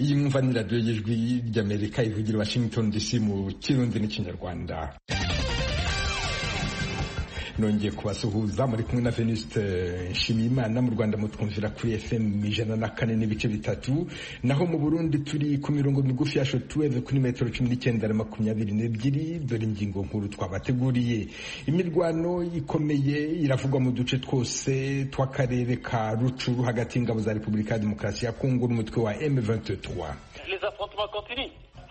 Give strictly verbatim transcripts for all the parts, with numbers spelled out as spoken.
iyi mwumva ni radiyo y'ijwi ry'Amerika ivugira Washington D C mu Kirundi n'Ikinyarwanda. Nongeye kubasuhuza muri kumwe na Venuste Nshimiyimana. Mu Rwanda mutwumvira kuri F M ijana na kane n'ibice bitatu, naho mu Burundi turi ku mirongo migufi ya shortwave kuri metero cumi n'icyenda na makumyabiri n'ebyiri. Dore ingingo nkuru twabateguriye. Imirwano ikomeye iravugwa mu duce twose tw'akarere ka Rucuru hagati y'ingabo za Repubulika ya Demokarasi ya Kongo n'umutwe wa M vingt-trois. Les affrontements continuent.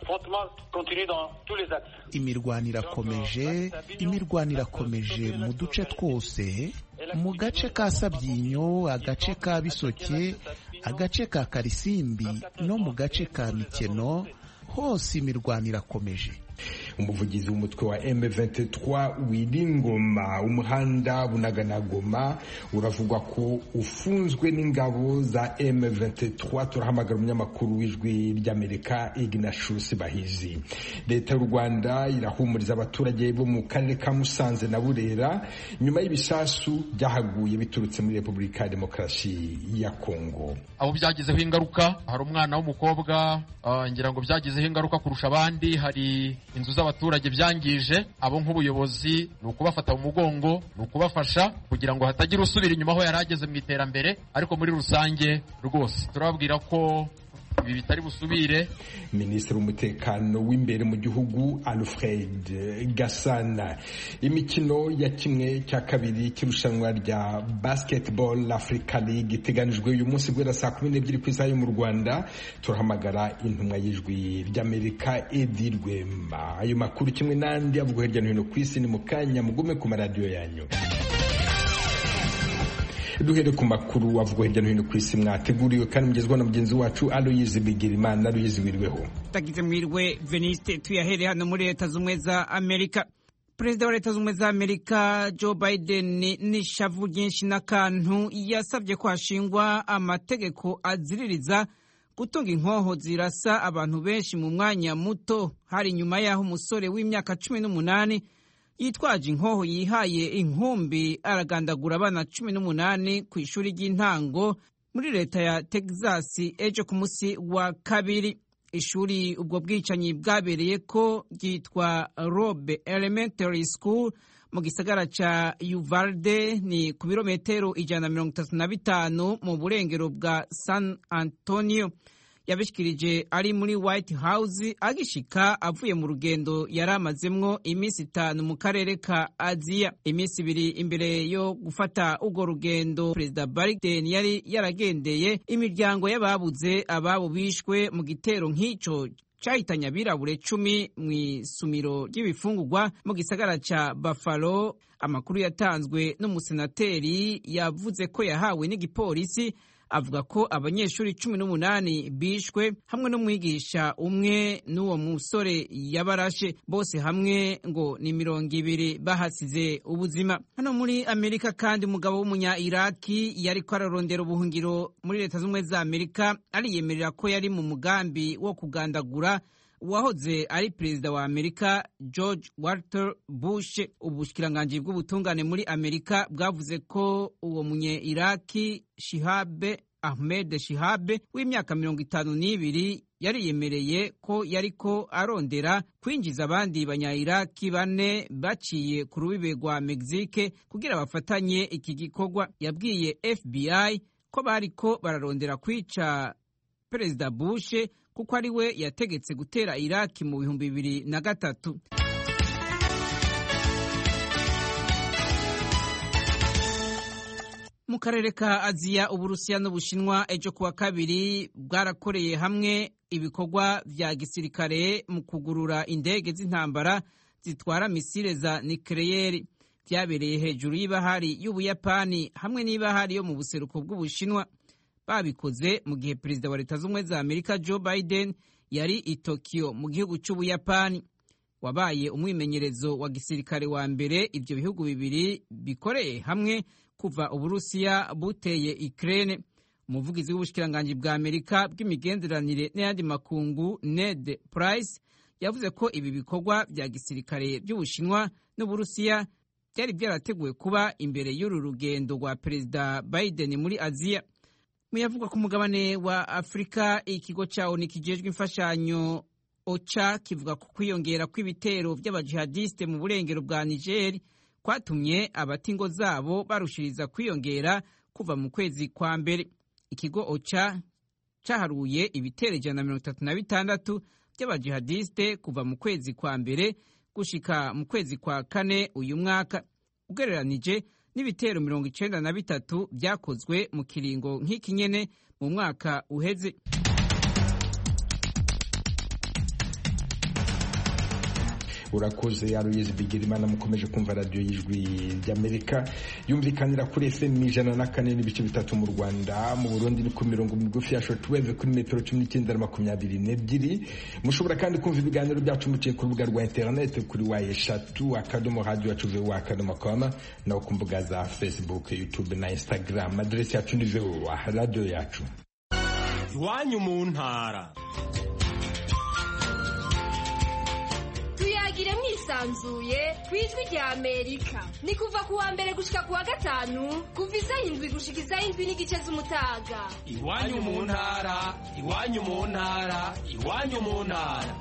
Imirwano irakomeje imirwano irakomeje mu duce twose, mu gace ka Sabyinyo, agace ka Bisoke, agace ka Karisimbi no mu gace ka Mikeno, hose imirwano irakomeje. Umuvugizi w'umutwe wa M vingt-trois Wiringoma, umuhanda Bunagana-Goma uravugwa ko ufunzwe n'ingabo za M vingt-trois. Turahamagara umunyamakuru w'ijwi ry'Amerika Ignatius Bahizi. Leta y'u Rwanda irahumuriza abaturage bo mu karere ka Musanze na Burera nyuma y'ibisasu byahaguye biturutse muri Repubulika ya Demokarasi ya Kongo. Abo byagizeho ingaruka, hari umwana w'umukobwa uh, ngira ngo byagizeho ingaruka kurusha abandi, hari inzu z'abaturage byangije. Abo nk'ubuyobozi ni ukubafata mu mugongo, ni ukubafasha kugira ngo hatagira usubira inyuma aho yari ageze mu iterambere, ariko muri rusange rwose turababwira ko ibi bitari busubire. Minisitiri w'umutekano w'imbere mu gihugu Alfred Gasana. Imikino ya kimwe cya kabiri cy'irushanwa rya Basketball Africa League iteganijwe uyu munsi guhera saa kumi n'ebyiri ku isaha yo mu Rwanda. Turahamagara intumwa y'ijwi ry'Amerika Edi Rwema. Ayo makuru kimwe n'andi avugwa hirya no hino ku isi ni mu kanya, mugume ku maradiyo yanyu. Duhere ku makuru avugwa hirya no hino ku isi mwateguriwe kandi mugezwa na mugenzi wacu Aloyizi Bigirimana. Aloyizi, wirweho. Tagize mwirwe Veniste. Tuyahere hano muri Leta Zunze za Amerika. Perezida wa Leta Zunze za Amerika Joe Biden n'ishavu ryinshi n'akantu yasabye ko hashingwa amategeko aziririza gutunga inkoho zirasa abantu benshi mu mwanya muto, hari nyuma y'aho umusore w'imyaka cumi n'umunani yitwaje inkoho yihaye inkumbi aragandagura abana cumi n'umunani ku ishuri ry'intango muri leta ya Texas ejo ku munsi wa kabiri. Ishuri ubwo bwicanyi bwabereye ko ryitwa Robe Elementary School mu gisagara ca Uvalde, ni ku birometero ijana na mirongo itatu na bitanu mu burengero bwa San Antonio. Yabishikirije ari muri White House agishika avuye mu rugendo yaramazemwo iminsi itanu mu karere ka Aziya. Iminsi ibiri imbere yo gufata urwo rugendo, Perezida Biden yari yaragendeye imiryango y'ababuze ababo bishwe mu gitero nk'ico cahitanye abirabure cumi mw'isumiro ry'ibifungurwa mu gisagara ca Buffalo. Amakuru yatanzwe n'umusenateri yavuze ko yahawe n'igipolisi avuga ko abanyeshuri cumi n'umunani bishwe hamwe n'umwigisha umwe n'uwo musore yabarashe, bose hamwe ngo ni mirongo ibiri bahasize ubuzima. Hano muri Amerika kandi umugabo w'umunya Iraki yariko ararondera ubuhungiro muri Leta Zunze za Amerika ariyemerera ko yari mu mugambi wo kugandagura uwahoze ari perezida wa Amerika George Walter Bush. Ubushikiranganji bw'ubutungane muri Amerika bwavuze ko uwo munye Iraki Shihabe Ahmed Shihabe w'imyaka mirongo itanu n'ibiri yariyemereye ko yariko arondera kwinjiza abandi banya-Iraki bane baciye ku rubibe rwa Mexique kugira bafatanye iki gikorwa. Yabwiye F B I ko bariko bararondera kwica perezida Bush kuko ari we yategetse gutera Iraki mu bihumbi bibiri na gatatu. Mu karere ka Aziya, Uburusiya n'Ubushinwa ejo kuwa kabiri bwarakoreye hamwe ibikorwa vya gisirikare mu kugurura indege z'intambara zitwara misile za nucleaire. Vyabereye hejuru y'ibahari y'Ubuyapani hamwe n'ibahari yo mu buseruko bw'Ubushinwa. Babikoze mu gihe perezida wa Leta Zunze za Amerika Joe Biden yari i Tokyo mu gihugu c'Ubuyapani. Wabaye umwimenyerezo wa gisirikare wa mbere ivyo bihugu bibiri bikoreye hamwe kuva Uburusiya buteye Ukraine. Umuvugizi w'ubushikiranganji bwa Amerika bw'imigenderanire n'ayandi makungu Ned Price yavuze ko ibi bikorwa vya gisirikare by'Ubushinwa n'Uburusiya byari byarateguwe kuba imbere y'uru rugendo rwa perezida Biden muri Aziya. Muyavugwa ku mugabane wa Afrika, ikigo ca O N U kijejwe imfashanyo OCHA kivuga ku kwiyongera kw'ibitero by'abajihadiste mu burengero bwa Niger kwatumye abatingo zabo barushiriza kwiyongera kuva mu kwezi kwa mbere. Ikigo OCHA caharuye ibitero ijana na mirongo itatu na bitandatu by'abajihadiste kuva mu kwezi kwa mbere gushika mu kwezi kwa kane uyu mwaka, ugereranije n'ibitero mirongo icenda na bitatu byakozwe mu kiringo nk'iki nyene mu mwaka uheze. Urakoze Aloyizi Bigirimana. Mukomeje kumva radio y'Ijwi ry'Amerika yumvikanira kuri F M ijana na kane n'ibice bitatu mu Rwanda, mu Burundi ni ku mirongo migufi ya shortwave kuri metero cumi n'icyenda na makumyabiri n'ebyiri. Mushobora kandi kumva ibiganiro byacu muciye ku rubuga rwa internet kuri wa eshatu akadomo radio yacu voa akadomo com, na ku mbuga za Facebook, YouTube na Instagram. Adresi yacu ni voa radio yacu. Iwanyu mu ntara. Tuyagire mwisanzuye kwijwi rya Amerika. Ni kuva kuwa mbere gushika kuwa gatanu kuva isaha indwi gushika isaha indwi n'igice z'umutaga. Iwanyu mu ntara, iwanyu mu ntara, iwanyu mu ntara.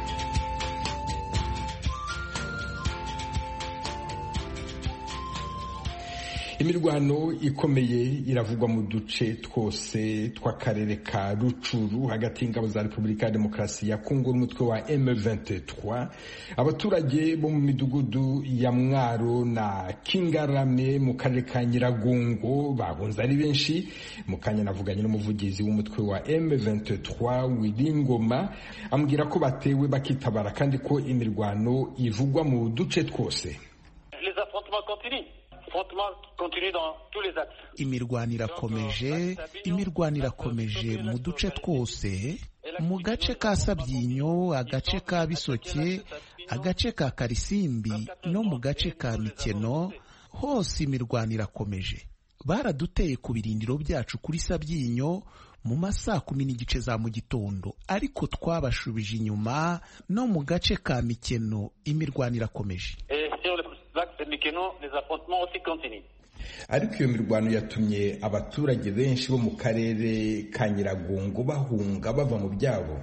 Imirwano ikomeye iravugwa mu duce twose tw'akarere ka Rucuru hagati y'ingabo za Repubulika ya Demokarasi ya Kongo n'umutwe wa M vingt-trois. Abaturage bo mu midugudu ya Mwaro na Kingarame mu karere ka Nyiragongo bahunze ari benshi. Mu kanya navuganye n'umuvugizi w'umutwe wa M vingt-trois Wiringoma, ambwira ko batewe bakitabara kandi ko imirwano ivugwa mu duce twose. Les affrontements continuent. Imirwano irakomeje, imirwano irakomeje mu duce twose, mu gace ka Sabyinyo, agace ka Bisoke, agace ka Karisimbi no mu gace ka Mikeno, hose imirwano irakomeje. Baraduteye ku birindiro byacu kuri Sabyinyo mu masaa kumi n'igice za mu gitondo, ariko twabashubije inyuma. No mu gace ka Mikeno imirwano irakomeje. Ariko iyo mirwano yatumye abaturage benshi bo mu karere ka Nyiragongo bahunga bava mu byabo.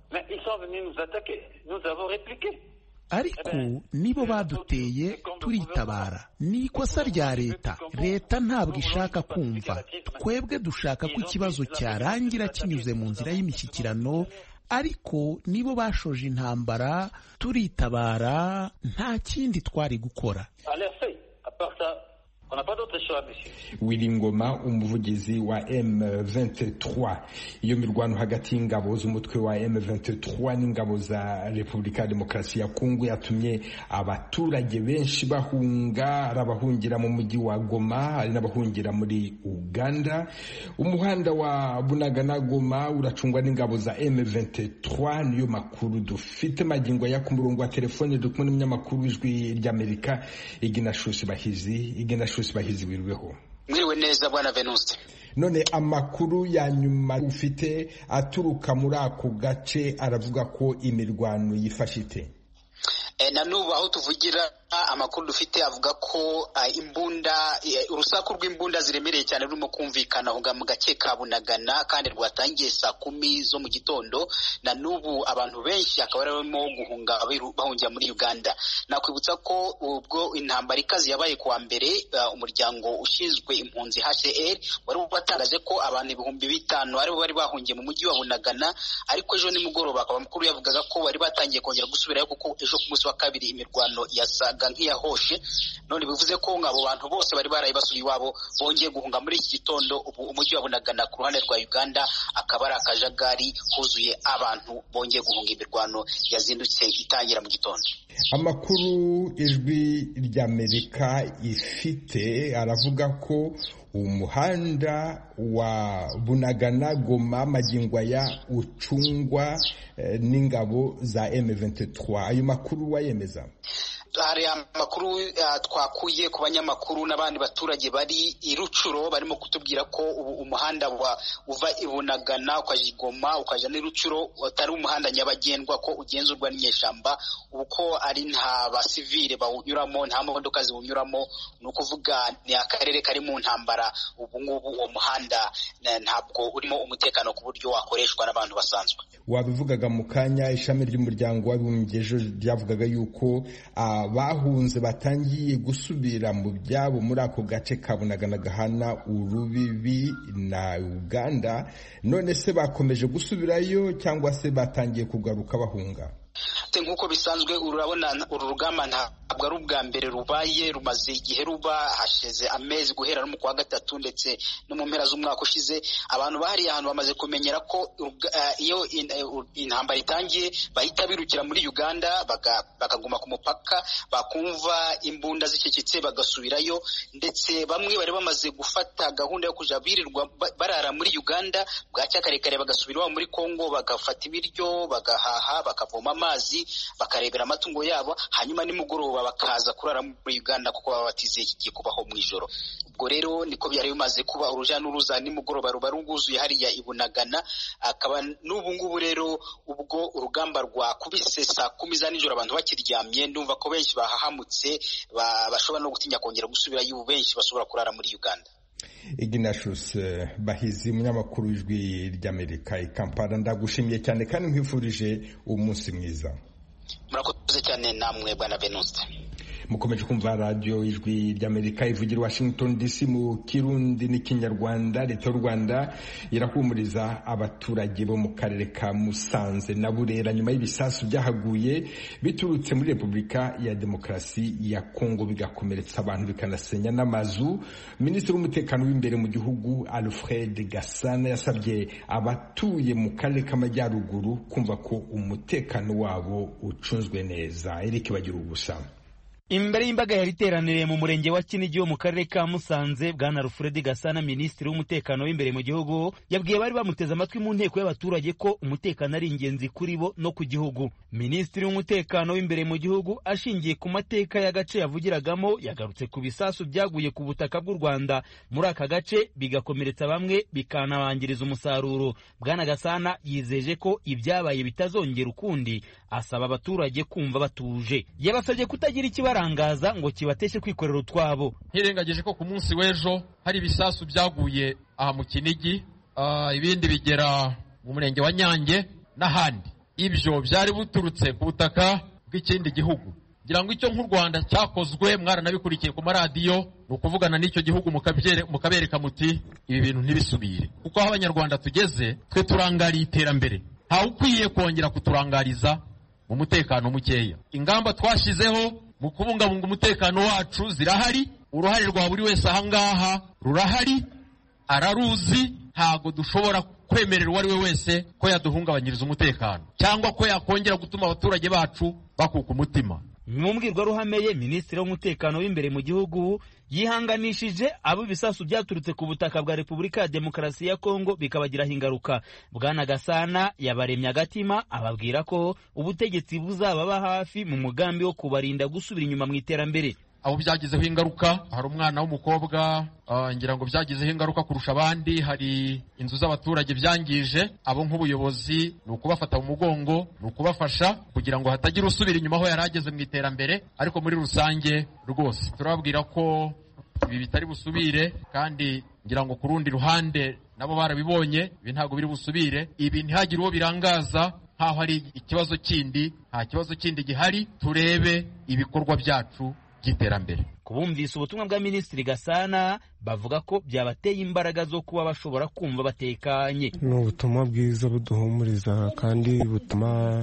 Ariko nibo baduteye turitabara. Ni ikosa rya leta. Leta ntabwo ishaka kumva. Twebwe dushaka ko ikibazo cyarangira kinyuze mu nzira y'imishyikirano, ariko nibo bashoje intambara, turitabara, nta kindi twari gukora. Wiringoma, umuvugizi wa M vingt-trois. Iyo mirwano hagati y'ingabo z'umutwe wa M vingt-trois n'ingabo za Repubulika ya Demokarasi ya Kongo yatumye abaturage benshi bahunga, arabahungira mu mujyi wa Goma, ari n'abahungira muri Uganda. Umuhanda wa Bunagana Goma uracungwa n'ingabo za M vingt-trois. Niyo makuru dufite magingo ya ku murongo wa telefone dukumwe n'umunyamakuru w'Ijwi ry'Amerika Ignatius Bahizi. Ignatius Bahizi, wirweho. Mwiriwe neza bwana Venuste. None amakuru ya nyuma ufite aturuka muri ako gace aravuga ko imirwano yifashite. E, na nubu aho tuvugira amakuru dufite avuga ko uh, imbunda uh, urusaku rw'imbunda ziremereye cyane rurimo kumvikana aho mu gace ka Bunagana, kandi rwatangiye saa kumi zo mu gitondo. Na nubu abantu benshi akaba barimo guhunga bahungira muri Uganda. Nakwibutsa ko ubwo intambara ikazi yabaye kuwa mbere, uh, umuryango ushinzwe impunzi H C R wari watangaje ko abantu ibihumbi bitanu aribo bari bahungiye mu mujyi wa Bunagana, ariko ejo nimugoroba akaba makuru yavugaga ko bari batangiye kongera gusubirayo kuko ejo ku munsi wa kabiri imirwano yasaga nk'iyahoshe. None bivuze ko ngabo bantu bose bari baraye basubiye iwabo bongeye guhunga muri iki gitondo. Ubu umujyi wa Bunagana ku ruhande rwa Uganda akaba ari akajagari, huzuye abantu bongeye guhunga imirwano yazindutse itangira mu gitondo. Amakuru Ijwi ry'Amerika ifite aravuga ko umuhanda wa Bunagana Goma magingo ya ucungwa eh, n'ingabo za M vingt-trois. Ayo makuru wayemeza? hari amakuru uh, twakuye ku banyamakuru n'abandi baturage bari i Rucuro barimo kutubwira ko ubu umuhanda wa uva ibunagana ukaja Goma ukaja ni Rucuro utari umuhanda nyabagendwa ko ugenzurwa n'inyeshamba ubu ko ari nta basivile bawunyuramo nta modoka ziwunyuramo nukuvuga ni akarere kari mu ntambara ubu ngubu uwo muhanda ntabwo urimo umutekano ku buryo wakoreshwa n'abantu basanzwe. Wabivugaga mu kanya ishami ry'umuryango w'abibumbye ryavugaga yuko abahunze batangiye gusubira mu byabo muri ako gace ka Bunagana gahana urubibi na Uganda, none se bakomeje gusubirayo cyangwa se batangiye kugaruka bahunga? Nk'uko bisanzwe urabona uru rugamba ntabwo ari ubwa mbere rubaye, rumaze igihe ruba, hashize amezi guhera no mu kwa gatatu ndetse no mu mpera z'umwaka ushize. Abantu bahari ahantu bamaze kumenyera ko iyo intambara itangiye bahita birukira muri Uganda bakaguma ku mupaka, bakumva imbunda zicecetse bagasubirayo, ndetse bamwe bari bamaze gufata gahunda yo kuja birirwa barara muri Uganda, bwacya karekare bagasubira muri Kongo bagafata ibiryo bagahaha bakavoma amazi bakarebera amatungo yabo, hanyuma nimugoroba bakaza kurara muri Uganda kuko baba batizeye kigiye kubaho mu ijoro. Ubwo rero niko byari bimaze kuba uruja n'uruza nimugoroba ruba ruguzuye hariya ibunagana, akaba n'ubu ngubu rero ubwo urugamba rwa kubise saa kumi za nijoro abantu bakiryamye, ndumva ko benshi bahahamutse bashobora no gutinya kongera gusubira y'ubu benshi bashobora kurara muri Uganda. Ignatius Bahizi, umunyamakuru w'Ijwi ry'Amerika i Kampala, ndagushimiye cyane kandi nkwifurije umunsi mwiza. Murakoze cyane namwe bwana Venuste. Mukomeje kumva radio Ijwi ry'Amerika ivugira Washington D C mu Kirundi n'Ikinyarwanda. Leta y'u Rwanda irahumuriza abaturage bo mu karere ka Musanze na Burera nyuma y'ibisasu byahaguye biturutse muri Repubulika ya Demokarasi ya Kongo bigakomeretsa abantu bikanasenya n'amazu. Minisitiri w'umutekano w'imbere mu gihugu Alfred Gasana yasabye abatuye mu karere k'Amajyaruguru kumva ko umutekano wabo ucunzwe neza. Eric bagira ubusama. Imbere y'imbaga yari iteraniriye mu murenge wa Kinigi wo mu karere ka Musanze, bwana Alfred Gasana, minisitiri w'umutekano w'imbere mu gihugu, yabwiye bari bamuteze amatwi mu nteko y'abaturage ko umutekano ari ingenzi kuri bo no ku gihugu. Minisitiri w'umutekano w'imbere mu gihugu ashingiye ku mateka y'agace yavugiragamo yagarutse ku bisasu byaguye ku butaka bw'u Rwanda muri aka gace bigakomeretsa bamwe bikanabangiriza umusaruro. Bwana Gasana yizeje ko ibyabaye bitazongera ukundi, asaba abaturage kumva batuje. Yabasabye kutagira ikibara rangaza ngo kibateshe kwikorera utwabo. Hirengagije ko ku munsi w'ejo hari ibisasu byaguye aha mu Kinigi, uh, ibindi bigera mu murenge wa Nyange n'ahandi. Ibyo byari buturutse ku butaka bw'ikindi gihugu. Ngira ngo icyo nk'u Rwanda cyakozwe mwaranabikurikiye ku maradiyo, ni ukuvugana n'icyo gihugu mukabereka muti ibi bintu ntibisubire, kuko aho abanyarwanda tugeze twe turangariye iterambere, ntawe ukwiye kongera kuturangariza mu mutekano mukeya. Ingamba twashizeho mu kubungabunga umutekano wacu zirahari, uruhare rwa buri wese ahangaha rurahari, araruzi. Ntago dushobora kwemerera uwo ari we wese ko yaduhungabanyiriza umutekano cyangwa ko yakongera gutuma abaturage bacu bakuka umutima. Mu mbwirwaruhame ye, minisitiri w'umutekano w'imbere mu gihugu yihanganishije abo ibisasu byaturutse ku butaka bwa Repubulika ya Demokarasi ya Kongo bikabagiraho ingaruka. Bwana Gasana yabaremye agatima, ababwira ko ubutegetsi buzababa hafi mu mugambi wo kubarinda gusubira inyuma mu iterambere. Abo byagizeho ingaruka, hari umwana w'umukobwa uh, ngira ngo byagizeho ingaruka kurusha abandi, hari inzu z'abaturage byangije. Abo nk'ubuyobozi ni ukubafata mu mugongo, ni ukubafasha kugira ngo hatagira usubira inyuma aho yari ageze mu iterambere, ariko muri rusange rwose turababwira ko ibi bitari busubire, kandi ngira ngo ku rundi ruhande nabo barabibonye ibi ntago biri busubire. Ibi ntihagire uwo birangaza nkaho hari ikibazo kindi, nta kibazo kindi gihari. Turebe ibikorwa byacu by'iterambere. Kubumvise ubutumwa bwa Minisitiri Gasana bavuga ko byabateye imbaraga zo kuba bashobora kumva batekanye. Ni ubutumwa bwiza buduhumuriza kandi butuma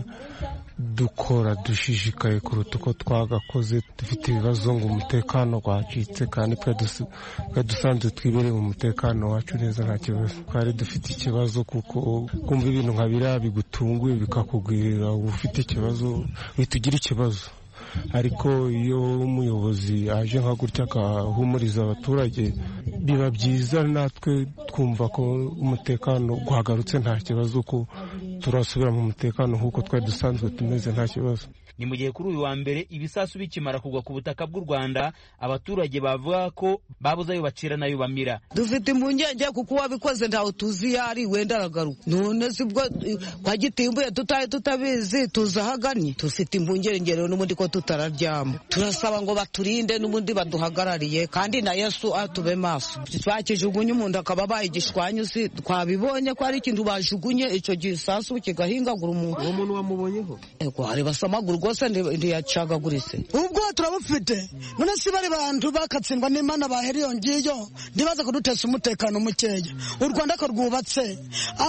dukora dushishikaye kuruta uko twagakoze dufite ibibazo ngo umutekano wacitse, kandi twe dusanzwe twibereye mu mutekano wacu neza nta kibazo. Twari dufite ikibazo kuko kumva ibintu nka biriya bigutunguye bikakugwirira, ufite ikibazo bitugira ikibazo. Ariko iyo umuyobozi aje nka gutya akahumuriza abaturage biba byiza, natwe twumva ko umutekano guhagarutse nta kibazo, ko turasubira mu mutekano nk'uko twari dusanzwe tumeze nta kibazo. ni mu gihe kuri uyu wa mbere ibisasu bikimara kugwa ku butaka bw'u Rwanda abaturage bavuga ko babuze ayo bacira nayo bamira. Dufite impungenge kuko wabikoze ntawe tuzi yari wenda aragaruka, none sibwo kwa gitimbuye tutaye tutabizi tuzahaganye. Dufite impungenge rero n'ubundi ko tutararyama, turasaba ngo baturinde n'ubundi baduhagarariye kandi na Yesu atube maso. Twakijugunye umuntu akaba baye igishwanyu si twabibonye ko ari ikintu bajugunye ico gisasu kigahingagura umuntu. Uwo muntu wamubonyeho? Ego hari basamagura rwose ntiyacagagurise. Ubwo turabufite none si bari bantu bakatsindwa n'Imana baheri yongiyo ndibaza kudutesa umutekano mukeya. U Rwanda ko rwubatse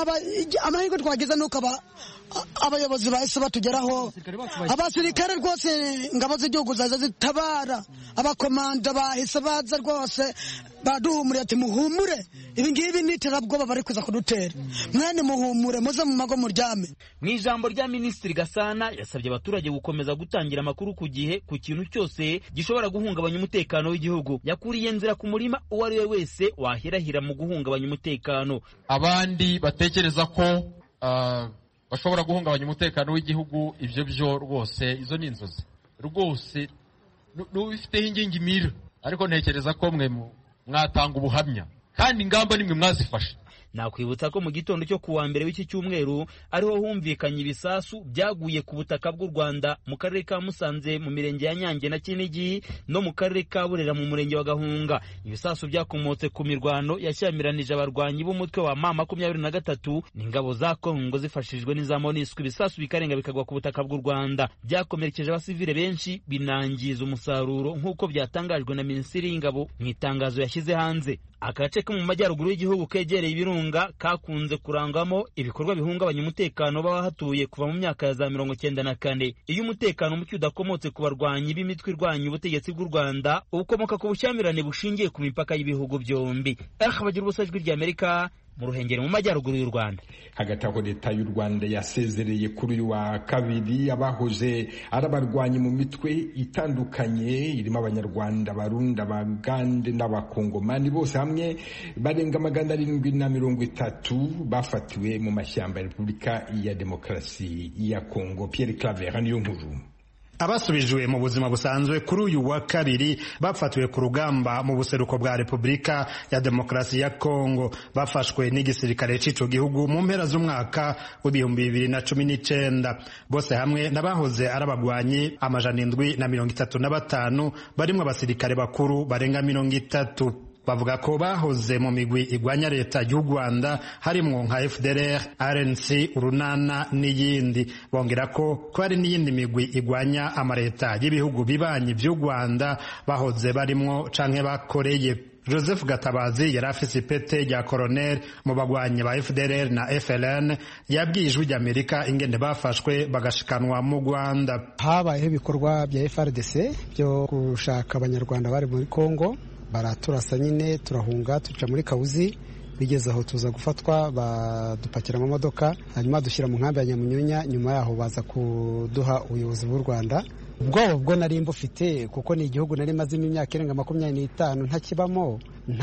amahirwe twagize nuko aba abayobozi bahise batugeraho, abasirikare rwose ingabo z'igihugu zaza zitabara, abakomanda bahise baza rwose baduhumuriye ati muhumure ibi ngibi n'iterabwoba bari kuza kudutera, mwene muhumure muze mu mago muryame. Mu ijambo rya Minisitiri Gasana yasabye abaturage gukomeza gutangira amakuru ku gihe ku kintu cyose gishobora guhungabanya umutekano w'igihugu. Yakuriye nzira ku murima uwo ari we wese wahirahira mu guhungabanya umutekano. Abandi batekereza ko uh, bashobora guhungabanya umutekano w'igihugu, ibyo byo rwose izo ni inzozi rwose n'ubifiteho ingingimira, ariko ntekereza ko mwe mwatanga ubuhamya kandi ingamba nimwe mwazifashe. Nakwibutsa ko mu gitondo cyo kuwa mbere w'iki cyumweru ariho humvikanye ibisasu byaguye ku butaka bw'u Rwanda mu karere ka Musanze mu mirenge ya Nyange na Kinigi no mu karere ka Burera mu murenge wa Gahunga. Ibisasu byakomotse ku mirwano yashyamiranyije abarwanyi b'umutwe wa M makumyabiri na gatatu n'ingabo za Kongo zifashijwe n'iza MONUSCO. Ibisasu bikarenga bikagwa ku butaka bw'u Rwanda byakomerekeje abasivile benshi binangiza umusaruro nk'uko byatangajwe na Minisitiri y'Ingabo mu itangazo yashyize hanze. Agace ko mu majyaruguru y'igihugu kegereye ibirunga kakunze kurangwamo ibikorwa bihungabanya umutekano b'abahatuye kuva mu myaka ya za mirongo cyenda na kane. Iyo umutekano muke udakomotse ku barwanyi b'imitwe irwanya ubutegetsi bw'u Rwanda ukomoka ku bushyamirane bushingiye ku mipaka y'ibihugu byombi. Aha bagira ubusajwi ry'Amerika mu Ruhengeri mu majyaruguru y'u Rwanda. Hagati aho leta y'u Rwanda yasezereye kuri uyu wa kabiri abahoze ari abarwanyi mu mitwe itandukanye irimo abanyarwanda, abarundi, abagande n'abakongomani bose hamwe barenga magana arindwi na mirongo itatu bafatiwe mu mashyamba ya Repubulika ya Demokarasi ya Kongo. Pierre Claver niyo nkuru. Abasubijwe mu buzima busanzwe kuri uyu wa kabiri bafatiwe ku rugamba mu buseruko bwa Repubulika ya Demokarasi ya Kongo bafashwe n'igisirikare c'ico gihugu mu mpera z'umwaka w'ibihumbi bibiri na cumi n'icenda. Bose hamwe n'abahoze ari abagwanyi amajana indwi na mirongo itatu na batanu barimwo abasirikare bakuru barenga mirongo itatu. Bavuga ko bahoze mu migwi igwanya leta y'u Rwanda harimwo nka F D L R, R N C, Urunana n'iyindi. Bongera ko ko hari n'iyindi migwi igwanya amareta y'ibihugu bibanyi by'u Rwanda bahoze barimwo canke bakoreye. Joseph Gatabazi yari afise ipete rya colonel mu bagwanyi ba F D L R na F L N yabwiye ijwi ry'Amerika ingene bafashwe bagashikanwa mu Rwanda. Habayeho ibikorwa bya F R D C byo gushaka abanyarwanda bari muri Kongo, baraturasa nyine turahunga tuca muri Kawuzi, bigeze aho tuza gufatwa badupakira mu modoka hanyuma dushyira mu nkambi ya Nyamunyunya. Nyuma yaho baza kuduha ubuyobozi bw'u Rwanda. Ubwoba bwo nari mbufite kuko ni igihugu nari mazimo imyaka irenga makumyabiri n'itanu ntakibamo,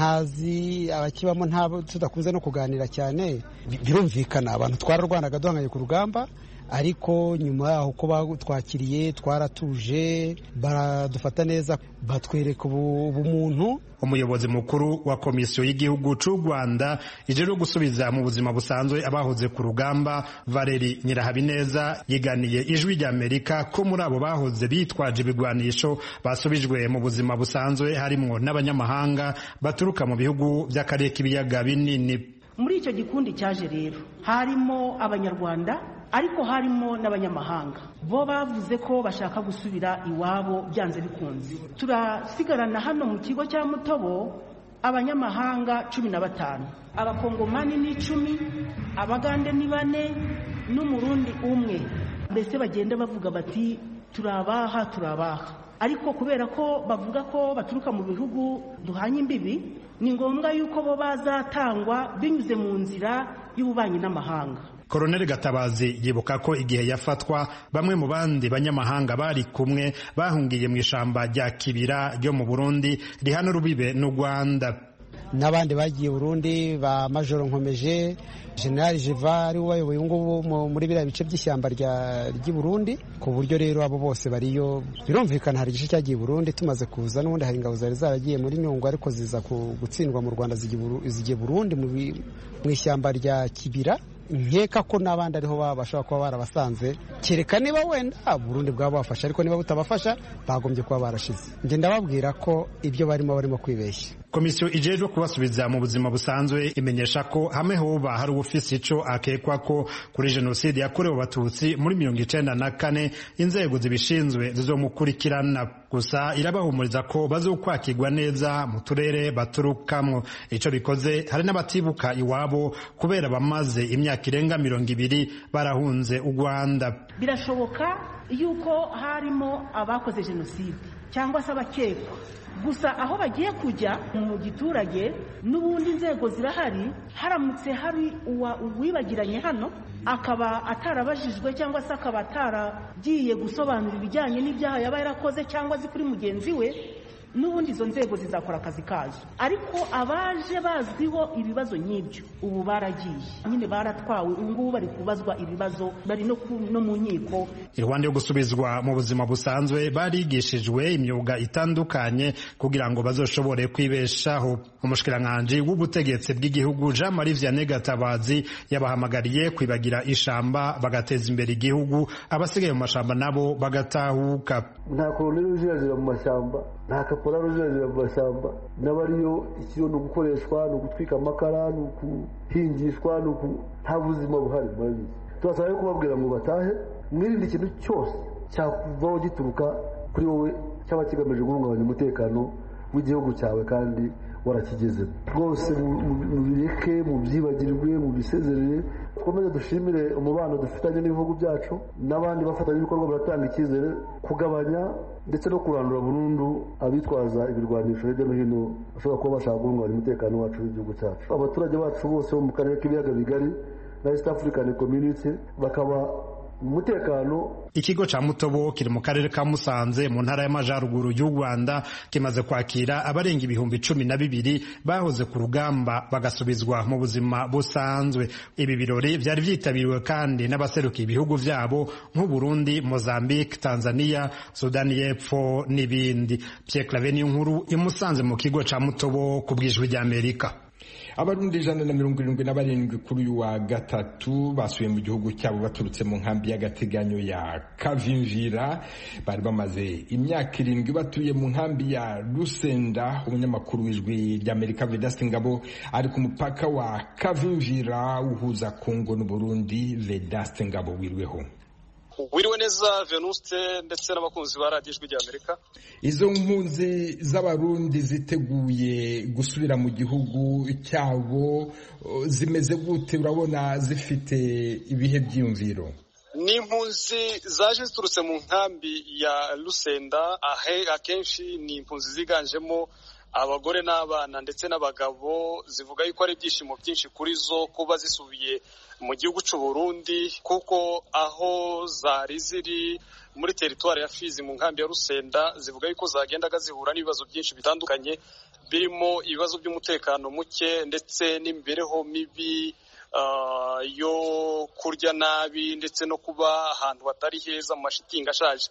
ntazi abakibamo, ntabo tudakunze no kuganira cyane. Birumvikana abantu twararwanaga duhanganye ku rugamba, ariko nyuma yaho ko batwakiriye twaratuje, baradufata neza, batwereka ubumuntu. Umuyobozi mukuru wa komisiyo y'igihugu c'u Rwanda ijero gusubiza mu buzima busanzwe abahoze ku rugamba, Valeri Nyirahabineza, yiganiye ijwi ry'Amerika ko muri abo bahoze bitwaje ibigwanisho basubijwe mu buzima busanzwe harimwo n'abanyamahanga baturuka mu bihugu by'akarere k'ibiyaga binini. Muri icyo gikundi cyaje rero harimo abanyarwanda ariko harimo n'abanyamahanga, bo bavuze ko bashaka gusubira iwabo byanze bikunze. Turasigarana hano mu kigo cya Mutobo abanyamahanga cumi na batanu, abakongomani ni icumi, abagande ni bane n'umurundi umwe. Mbese bagenda bavuga bati turabaha turabaha, ariko kubera ko bavuga ko baturuka mu bihugu duhanye imbibi, ni ngombwa yuko bo bazatangwa binyuze mu nzira y'ububanyi n'amahanga. Colonel Gatabazi yibuka ko igihe yafatwa bamwe mu bandi banyamahanga bari kumwe bahungiye mu ishamba rya Kibira ryo mu Burundi rihana rubibe n'u Rwanda. n'abandi bagiye Burundi ba Majoro Nkomeje General Jiva ari ubayoboye ngubu muri biriya bice by'ishyamba ry'i Burundi ku buryo rero abo bose bariyo birumvikana hari igice cyagiye Burundi tumaze kuza n'ubundi hari ingabo zari zaragiye muri Nyungwe ariko ziza gutsindwa mu Rwanda zigiye Burundi mu ishyamba rya Kibira nkeka ko n'abandi ariho bashobora kuba barabasanze kereka niba wenda Burundi bwaba bafasha ariko niba butabafasha bagombye kuba barashize nge ndababwira ko ibyo barimo barimo kwibeshya. Komisiyo ijejwe kubasubiza mu buzima busanzwe imenyesha ko hamwe hoba hari ufise ico akekwa ko kuri jenoside yakorewe abatutsi muri mirongo icenda na kane inzego zibishinzwe zizomukurikirana gusa irabahumuriza ko bazokwakirwa neza mu turere baturukamwo. Ico bikoze hari n'abatibuka iwabo kubera bamaze imyaka irenga mirongo ibiri barahunze u Rwanda. Birashoboka yuko harimo abakoze jenoside cyangwa se abakekwa gusa aho bagiye kujya mu giturage n'ubundi inzego zirahari haramutse hari uwibagiranye hano akaba atarabajijwe cyangwa se akaba ataragiye gusobanura ibijyanye n'ibyaha yaba yarakoze cyangwa azi kuri mugenzi we n'ubundi izo nzego zizakora akazi kazo ariko abaje bazwiho ibibazo nk'ibyo ubu baragiye nyine baratwawe ubu ngubu bari kubazwa ibibazo bari no, no mu nkiko. Iruhande yo gusubizwa mu buzima busanzwe barigishijwe imyuga itandukanye kugira ngo bazoshobore kwibeshaho. Umushikiranganje w'ubutegetsi bw'igihugu Jean Marie Vianney Gatabazi yabahamagariye kwibagira ishamba bagateza imbere igihugu abasigaye mu mashamba nabo bagatahuka. Nta koloneli ujirajira mu mashamba nta kaporari ujirajira mu mashamba n'abariyo ikiriyo ni ugukoreshwa ni ugutwika amakara ni ukuhingishwa nta buzima buhari murabizi. Turasaba yo kubabwira ngo batahe mwirinde ikintu cyose cyakuvaho gituruka kuri wowe cyaba kigamije guhungabanya umutekano w'igihugu cyawe kandi warakigeze rwose mubireke mubyibagirwe mubisezerere. Twomeze dushimire umubano dufitanye n'ibihugu byacu n'abandi bafatanya ibikorwa baratanga icyizere kugabanya ndetse no kurandura burundu abitwaza ibirwanisho hirya no hino bashobora kuba bashaka guhungabanya umutekano wacu w'igihugu cyacu. Abaturage bacu bose bo mu karere k'ibiyaga bigari na East African Community bakaba umutekano. Ikigo ca Mutobo kiri mu karere ka Musanze mu ntara y'Amajaruguru y'u Rwanda kimaze kwakira abarenga ibihumbi cumi na bibiri bahoze ku rugamba bagasubizwa mu buzima busanzwe. Ibi birori vyari vyitabiriwe kandi n'abaserukiye ibihugu vyabo nk'u Burundi, Mozambique, Tanzania, Sudani y'Epfo n'ibindi. Pierre Claver Niyonkuru i Musanze mu kigo ca Mutobo ku bw'ijwi ry'Amerika. Abarundi ijana na mirongo irindwi na barindwi kuri uyu wa gatatu basuye mu gihugu cyabo baturutse mu nkambi y'agateganyo ya Kavimvira. Bari bamaze imyaka irindwi batuye mu nkambi ya Lusenda. Umunyamakuru w'ijwi ry'Amerika Vedaste Ngabo ari ku mupaka wa Kavimvira uhuza Kongo n'u Burundi. Vedaste Ngabo wirweho. Wiriwe neza Venuste ndetse n'abakunzi ba radiyo ijwi ry'Amerika. Izo mpunzi z'abarundi ziteguye gusubira mu gihugu cyabo zimeze gute? Urabona zifite ibihe byiyumviro? Ni impunzi zaje ziturutse mu nkambi ya Lusenda. Ahe akenshi ni impunzi ziganjemo abagore n'abana ndetse n'abagabo. Zivuga yuko ari ibyishimo byinshi kuri zo kuba zisubiye mu gihugu cy'u Burundi kuko aho zari ziri muri teritwari ya Fizi mu nkambi ya Lusenda zivuga yuko zagendaga zihura n'ibibazo byinshi bitandukanye birimo ibibazo by'umutekano muke ndetse n'imibereho mibi uh, yo kurya nabi ndetse no kuba ahantu hatari heza mu mashitingi ashaje.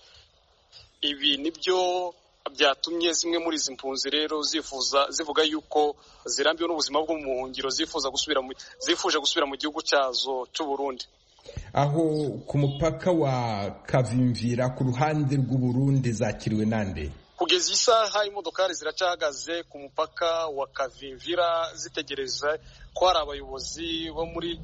Ibi nibyo byatumye zimwe muri izi mpunzi rero zifuza zivuga yuko zirambiwe n'ubuzima bwo mu buhungiro zifuza gusubira mu zifuje gusubira mu gihugu cyazo cy'u Burundi. Aho ku mupaka wa Kavimvira ku ruhande rw'u Burundi zakiriwe nande? Kugeza isaha imodokari ziracahagaze ku mupaka wa Kavimvira zitegereje ko hari abayobozi bo muri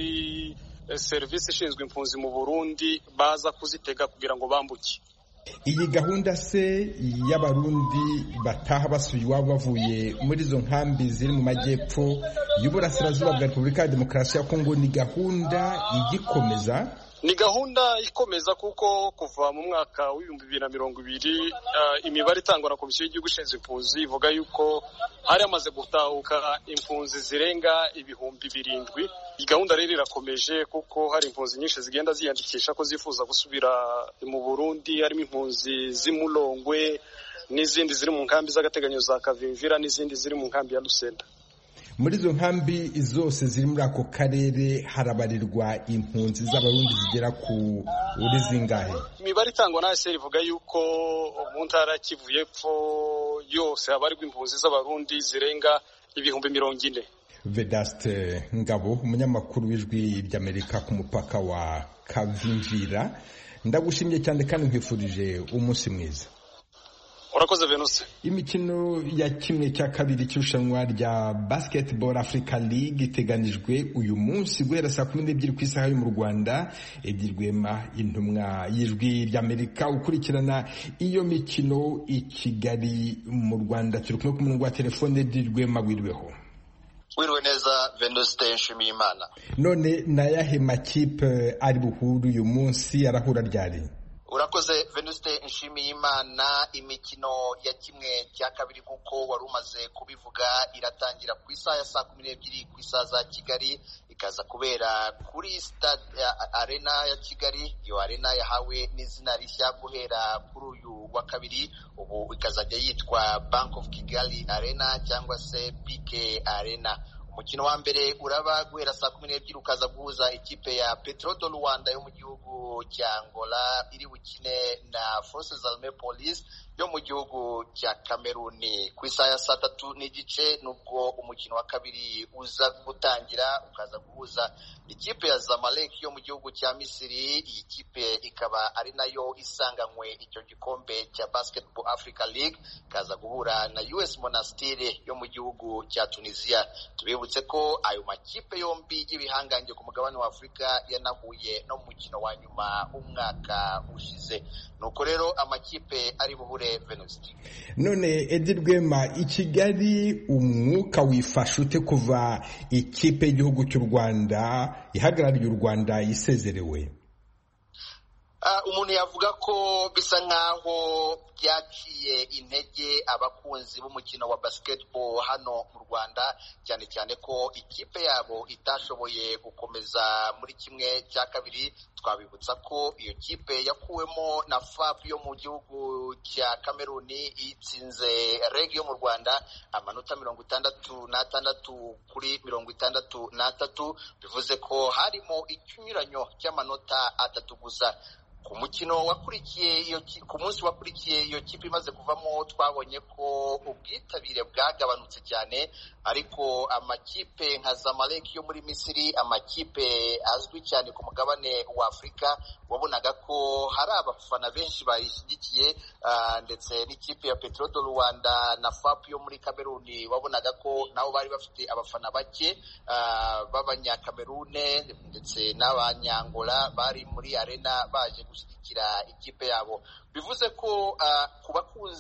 serivisi ishinzwe impunzi mu Burundi baza kuzitega kugira ngo bambuke. Iyi gahunda se y'abarundi bataha basuye iwabo bavuye muri izo nkambi ziri mu majyepfo y'uburasirazuba bwa Repubulika ya Demokarasi ya Kongo ni gahunda igikomeza? Ni gahunda ikomeza kuko kuva mu mwaka w'ibihumbi bibiri na mirongo ibiri uh, imibare itangwa na Komisiyo y'Igihugu ishinzwe impunzi ivuga yuko hari amaze gutahuka impunzi zirenga ibihumbi birindwi. Iyi gahunda rero irakomeje kuko hari impunzi nyinshi zigenda ziyandikisha ko zifuza gusubira mu Burundi. Harimo impunzi z'Imulongwe n'izindi ziri mu nkambi z'agateganyo za Kavimvira n'izindi ziri mu nkambi ya Lusenda. muri izo nkambi zose ziri muri ako karere harabarirwa impunzi z'abarundi zigera ku uri zingahe? Imibare itangwa na H C R ivuga yuko mu ntara Kivu y'Epfo yose habarirwa impunzi z'abarundi zirenga ibihumbi mirongo ine. Vedaste Ngabo, umunyamakuru w'Ijwi ry'Amerika ku mupaka wa Kavimvira, ndagushimye cyane kandi nkwifurije umunsi mwiza. Urakoze Venus. Imikino ya kimwe cya kabiri cy'irushanwa rya Basketball Africa League iteganijwe uyu munsi guhera saa kumi n'ebyiri ku isaha yo mu Rwanda. Edi Rwema, intumwa y'Ijwi ry'Amerika ukurikirana iyo mikino i Kigali mu Rwanda, turi kumwe ku murongo wa telefone. Edi Rwema, wiriweho? Wiriwe neza Venus Nshimiyimana. None nayahe makipe ari buhuru uyu munsi, arahura ryari? Urakoze Venuste Nshimiyimana. Imikino ya kimwe cya kabiri kuko wari umaze kubivuga iratangira ku isaha ya saa kumi n'ebyiri ku isaha za Kigali, ikaza kubera kuri stade arena ya Kigali. Iyo arena yahawe n'izina rishya guhera kuri uyu wa kabiri, ubu ikazajya yitwa Bank of Kigali Arena cyangwa se B K Arena. Umukino wa mbere uraba guhera saa kumi n'ebyiri ukaza guhuza ikipe ya Petro do Rwanda yo mu gihugu cya Angola iri bukine na Forces Armées Police yo mu gihugu cya Cameroon. Ku isaha ya saa tatu n'igice nubwo umukino wa kabiri uza gutangira, ukaza guhuza ikipe ya Zamalek yo mu gihugu cya Misiri. Iyi kipe ikaba ari nayo isanganywe icyo gikombe cya Basketball Africa League, kaza guhura na U S Monastir yo mu gihugu cya Tunisia. Tubibutse ko ayo makipe yombi y'ibihangange ku mugabane wa Afrika yanahuye no mu mukino wa nyuma umwaka ushize. Nuko rero amakipe ari buhure Venuste. None Edi Rwema, i Kigali umwuka wifashe ute kuva ikipe y'igihugu cy'u Rwanda ihagarariye u Rwanda isezerewe? Uh, umuntu yavuga ko bisa nkaho byaciye intege abakunzi b'umukino wa basketball hano mu Rwanda, cyane cyane ko ikipe yabo itashoboye gukomeza muri kimwe cya kabiri. Twabibutsa ko iyo kipe yakuwemo na F A P yo mu gihugu cya Cameroon, itsinze Reg yo mu Rwanda amanota mirongo itandatu n'atandatu kuri mirongo itandatu n'atatu, bivuze ko harimo ikinyuranyo cy'amanota atatu gusa. Ku mukino wakurikiye iyo ku munsi wakurikiye iyo kipe imaze kuvamo, twabonye ko ubwitabire bwagabanutse cyane, ariko amakipe nka Zamalek yo muri Misiri, amakipe azwi cyane ku mugabane wa Afrika, wabonaga ko hari abafana benshi bayishyigikiye, uh, ndetse n'ikipe ya Petro do Rwanda na F A P yo muri Cameroon wabonaga ko nabo bari bafite abafana bake uh, b'abanyakamerune ndetse n'abanyangola bari muri arena baje gushyigikira ikipe yabo. Bivuze ko uh, ku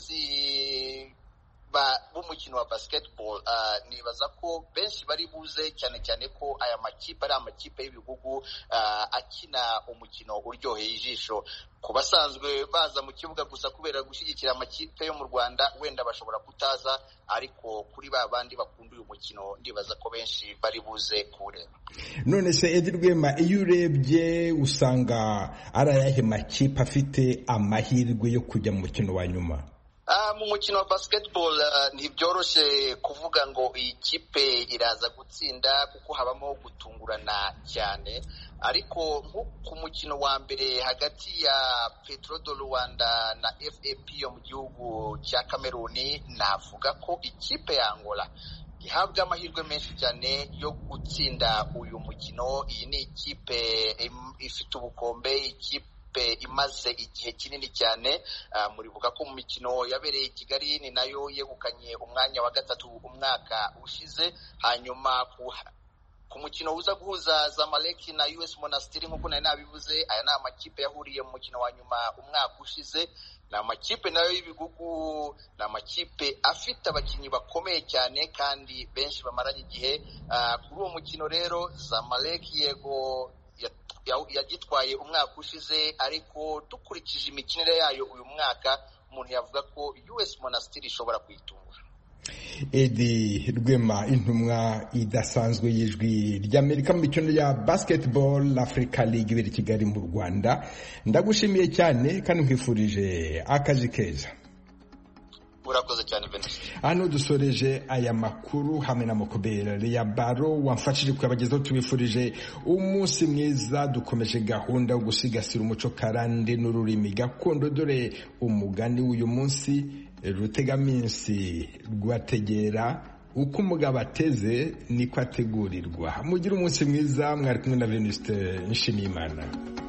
bakunzi b'umukino wa basketball uh, nibaza ko benshi bari buze, cyane cyane ko aya makipe ari amakipe y'ibihugu uh, akina umukino uryoheye ijisho. Ku basanzwe baza mu kibuga gusa kubera gushyigikira amakipe yo mu Rwanda, wenda bashobora kutaza, ariko kuri ba bandi bakunda uyu mukino ndibaza ko benshi bari buze kureba. None se Edi Rwema, iyo urebye usanga ari ayahe makipe afite amahirwe yo kujya mu mukino wa nyuma? Uh, mu mukino wa basketball uh, ntibyoroshe kuvuga ngo iyi kipe iraza gutsinda kuko habamo gutungurana cyane, ariko ku mukino wa mbere hagati ya Petro do Rwanda na F A P yo mu gihugu cya Cameroon, navuga ko ikipe ya Angola ihabwa amahirwe menshi cyane yo gutsinda uyu mukino. Iyi ni ikipe ifite ubukombe, ikipe imaze igihe kinini cyane. Uh, muribuka ko mu mikino yabereye i Kigali ni nayo yegukanye umwanya wa gatatu umwaka ushize. Hanyuma ku, ku mukino uza guhuza Zamalek na U S Monastir, nk'uko nari nabivuze, aya ni amakipe yahuriye mu mukino wa nyuma umwaka ushize. Ni amakipe nayo y'ibigugu, ni amakipe afite abakinnyi bakomeye cyane kandi benshi bamaranye igihe. Uh, kuri uwo mukino rero Zamalek yego yagitwaye umwaka ushize, ariko dukurikije imikinire yayo uyu mwaka umuntu yavuga ko U S Monastir ishobora kuyitungura. Edi Rwema, intumwa idasanzwe y'Ijwi ry'Amerika mu mikino ya Basketball Africa League ibiri Kigali mu Rwanda, ndagushimiye cyane kandi nkwifurije akazi keza. urakoze cyane Venuste. Hano dusoreje aya makuru hamwe na Mokobere ya Baro wamfashije kuyabagezaho. Tubifurije umunsi mwiza. Dukomeje gahunda yo gusigasira umuco karande n'ururimi gakondo. Dore umugani w'uyu munsi, rutegaminsi rwategera uko umugabo ateze niko ategurirwa. Mugire umunsi mwiza. Mwari kumwe na Venuste Nshimiyimana.